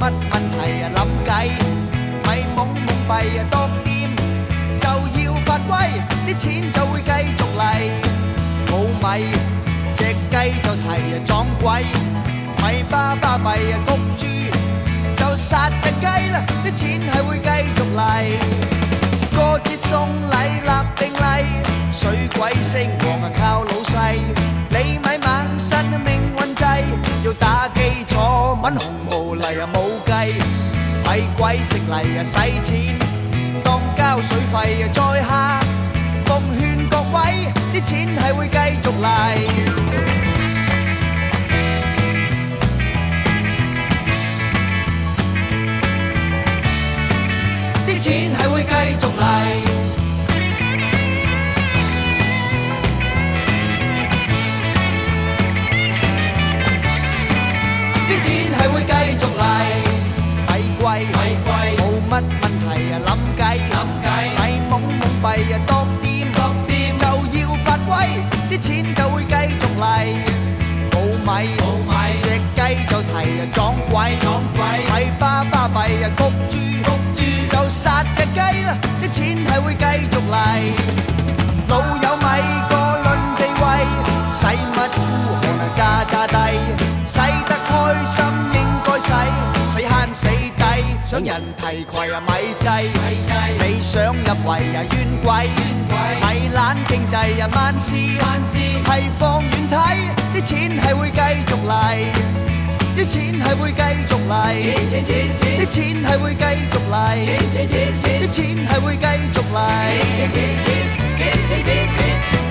乜問題諗計，咪懵懵閉當店就要發威，啲錢就會繼續嚟。冇米隻雞就提撞鬼，咪巴巴閉焗豬就殺隻雞啦，啲錢係會繼續嚟。過節送禮立定例，水鬼星王靠老細，你咪猛身命運掣，要打基礎揾紅毛嚟冇計，咪鬼食嚟使錢當交水費再下，奉勸各位啲錢係會繼續嚟。啲錢係會繼續嚟，啲錢係會繼續嚟，咪貴冇乜問題諗計，咪懵懵閉當店就要發威，啲錢就會繼續嚟。冇米隻雞就提撞鬼，咪巴巴閉焗豬就殺隻雞啦，啲錢係會繼續嚟。老友咪個論地位，使乜孤寒渣渣低，使得開心應該使慳死抵，想人提攜咪制，你想入圍冤鬼，咪懶經濟萬事係放遠睇，啲錢係會繼續嚟。啲錢係會繼續嚟，啲錢係會繼續嚟，啲錢係會繼續嚟。